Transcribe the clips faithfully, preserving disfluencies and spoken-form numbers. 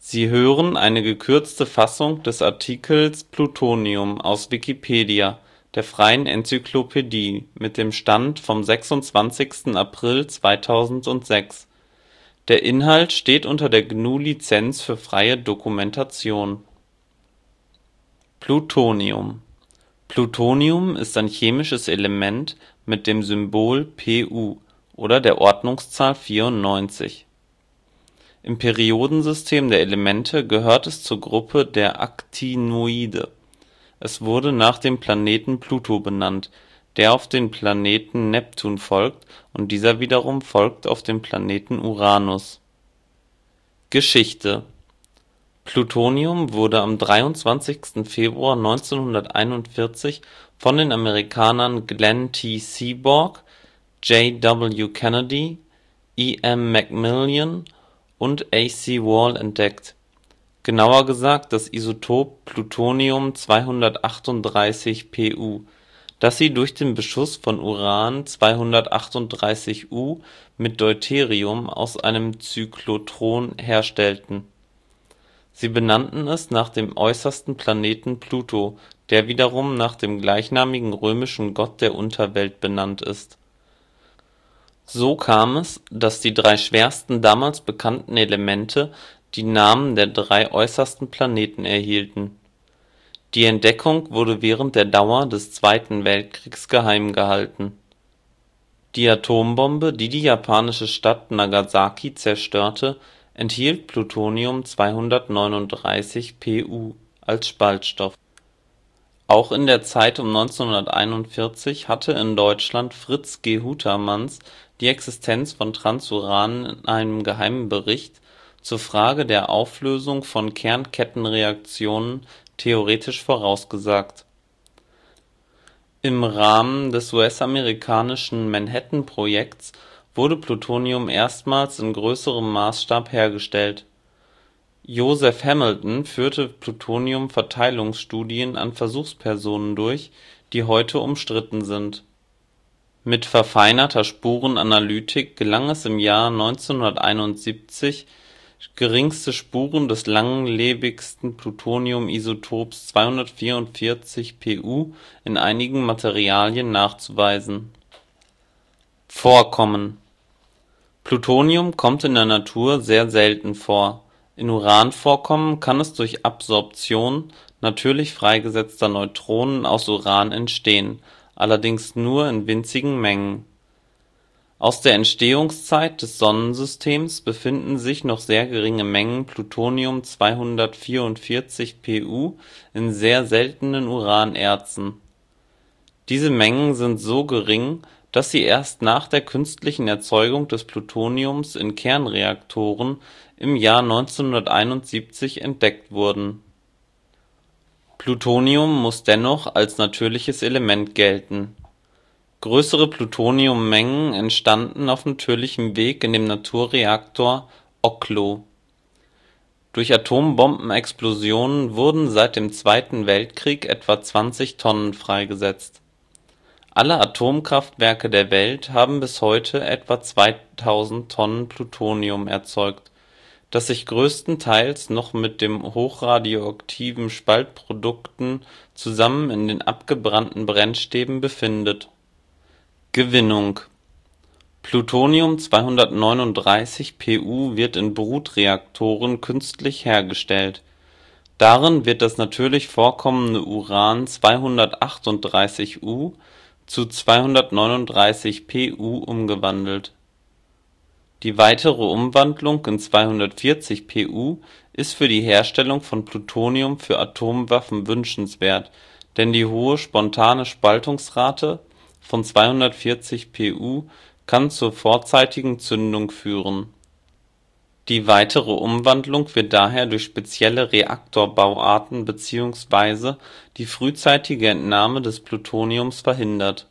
Sie hören eine gekürzte Fassung des Artikels Plutonium, aus Wikipedia, der freien Enzyklopädie. Mit dem Stand vom sechsundzwanzigster April zweitausendsechs. Der Inhalt steht unter der G N U Lizenz für freie Dokumentation. Plutonium Plutonium ist ein chemisches Element mit dem Symbol Pu oder der Ordnungszahl vierundneunzig. Im Periodensystem der Elemente gehört es zur Gruppe der Actinoide. Es wurde nach dem Planeten Pluto benannt, der auf den Planeten Neptun folgt, und dieser wiederum folgt auf den Planeten Uranus. Geschichte Plutonium wurde am dreiundzwanzigster Februar neunzehnhunderteinundvierzig von den Amerikanern Glenn T. Seaborg, J. W. Kennedy, E. M. McMillan und A. C. Wahl entdeckt, genauer gesagt das Isotop Plutonium zweihundertachtunddreißig Pu, das sie durch den Beschuss von Uran zweihundertachtunddreißig U mit Deuterium aus einem Zyklotron herstellten. Sie benannten es nach dem äußersten Planeten Pluto, der wiederum nach dem gleichnamigen römischen Gott der Unterwelt benannt ist. So kam es, dass die drei schwersten damals bekannten Elemente die Namen der drei äußersten Planeten erhielten. Die Entdeckung wurde während der Dauer des Zweiten Weltkriegs geheim gehalten. Die Atombombe, die die japanische Stadt Nagasaki zerstörte, enthielt Plutonium zweihundertneununddreißig Pu als Spaltstoff. Auch in der Zeit um neunzehnhunderteinundvierzig hatte in Deutschland Fritz G. Houtermans die Existenz von Transuran in einem geheimen Bericht zur Frage der Auflösung von Kernkettenreaktionen theoretisch vorausgesagt. Im Rahmen des U S-amerikanischen Manhattan-Projekts wurde Plutonium erstmals in größerem Maßstab hergestellt. Joseph Hamilton führte Plutonium-Verteilungsstudien an Versuchspersonen durch, die heute umstritten sind. Mit verfeinerter Spurenanalytik gelang es im Jahr neunzehnhunderteinundsiebzig, geringste Spuren des langlebigsten Plutoniumisotops zweihundertvierundvierzig Pu in einigen Materialien nachzuweisen. Vorkommen Plutonium kommt in der Natur sehr selten vor. In Uranvorkommen kann es durch Absorption natürlich freigesetzter Neutronen aus Uran entstehen, allerdings nur in winzigen Mengen. Aus der Entstehungszeit des Sonnensystems befinden sich noch sehr geringe Mengen Plutonium zweihundertvierundvierzig Pu in sehr seltenen Uranerzen. Diese Mengen sind so gering, dass sie erst nach der künstlichen Erzeugung des Plutoniums in Kernreaktoren im Jahr neunzehnhunderteinundsiebzig entdeckt wurden. Plutonium muss dennoch als natürliches Element gelten. Größere Plutoniummengen entstanden auf natürlichem Weg in dem Naturreaktor Oklo. Durch Atombombenexplosionen wurden seit dem Zweiten Weltkrieg etwa zwanzig Tonnen freigesetzt. Alle Atomkraftwerke der Welt haben bis heute etwa zweitausend Tonnen Plutonium erzeugt, das sich größtenteils noch mit den hochradioaktiven Spaltprodukten zusammen in den abgebrannten Brennstäben befindet. Gewinnung Plutonium zweihundertneununddreißig Pu wird in Brutreaktoren künstlich hergestellt. Darin wird das natürlich vorkommende Uran zweihundertachtunddreißig U zu zweihundertneununddreißig Pu umgewandelt. Die weitere Umwandlung in zweihundertvierzig Pu ist für die Herstellung von Plutonium für Atomwaffen wünschenswert, denn die hohe spontane Spaltungsrate von zweihundertvierzig Pu kann zur vorzeitigen Zündung führen. Die weitere Umwandlung wird daher durch spezielle Reaktorbauarten bzw. die frühzeitige Entnahme des Plutoniums verhindert.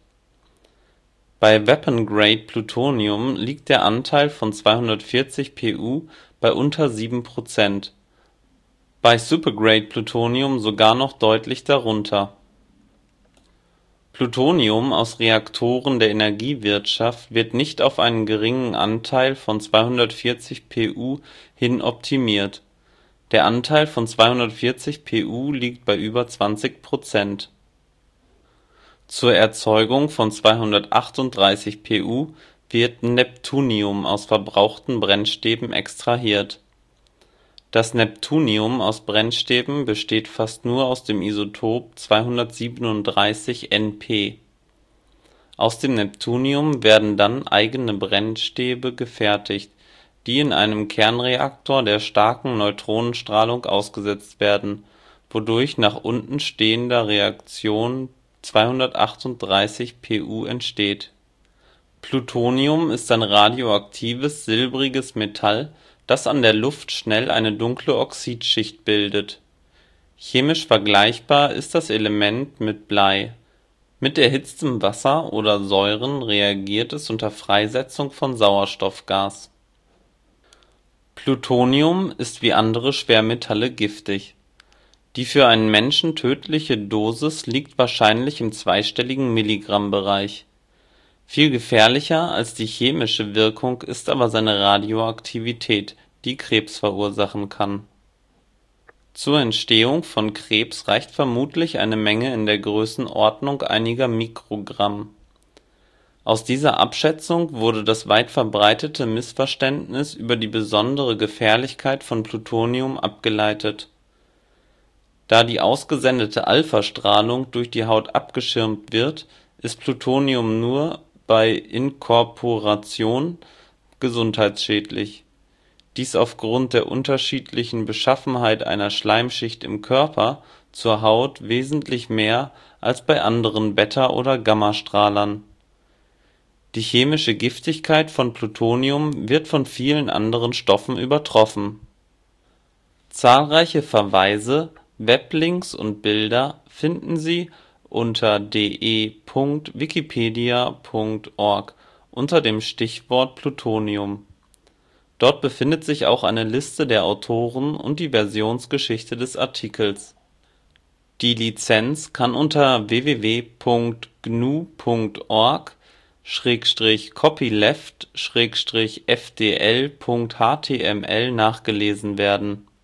Bei Weapon-Grade-Plutonium liegt der Anteil von zweihundertvierzig Pu bei unter sieben Prozent, bei Supergrade-Plutonium sogar noch deutlich darunter. Plutonium aus Reaktoren der Energiewirtschaft wird nicht auf einen geringen Anteil von zweihundertvierzig Pu hin optimiert. Der Anteil von zweihundertvierzig Pu liegt bei über zwanzig Prozent. Zur Erzeugung von zweihundertachtunddreißig Pu wird Neptunium aus verbrauchten Brennstäben extrahiert. Das Neptunium aus Brennstäben besteht fast nur aus dem Isotop zweihundertsiebenunddreißig Np. Aus dem Neptunium werden dann eigene Brennstäbe gefertigt, die in einem Kernreaktor der starken Neutronenstrahlung ausgesetzt werden, wodurch nach unten stehender Reaktion zweihundertachtunddreißig Pu entsteht. Plutonium ist ein radioaktives, silbriges Metall, das an der Luft schnell eine dunkle Oxidschicht bildet. Chemisch vergleichbar ist das Element mit Blei. Mit erhitztem Wasser oder Säuren reagiert es unter Freisetzung von Sauerstoffgas. Plutonium ist wie andere Schwermetalle giftig. Die für einen Menschen tödliche Dosis liegt wahrscheinlich im zweistelligen Milligramm-Bereich. Viel gefährlicher als die chemische Wirkung ist aber seine Radioaktivität, die Krebs verursachen kann. Zur Entstehung von Krebs reicht vermutlich eine Menge in der Größenordnung einiger Mikrogramm. Aus dieser Abschätzung wurde das weit verbreitete Missverständnis über die besondere Gefährlichkeit von Plutonium abgeleitet. Da die ausgesendete Alpha-Strahlung durch die Haut abgeschirmt wird, ist Plutonium nur bei Inkorporation gesundheitsschädlich. Dies aufgrund der unterschiedlichen Beschaffenheit einer Schleimschicht im Körper zur Haut wesentlich mehr als bei anderen Beta- oder Gammastrahlern. Die chemische Giftigkeit von Plutonium wird von vielen anderen Stoffen übertroffen. Zahlreiche Verweise, Weblinks und Bilder finden Sie unter de punkt wikipedia punkt org unter dem Stichwort Plutonium. Dort befindet sich auch eine Liste der Autoren und die Versionsgeschichte des Artikels. Die Lizenz kann unter w w w punkt gnu punkt org schrägstrich copyleft schrägstrich f d l punkt h t m l nachgelesen werden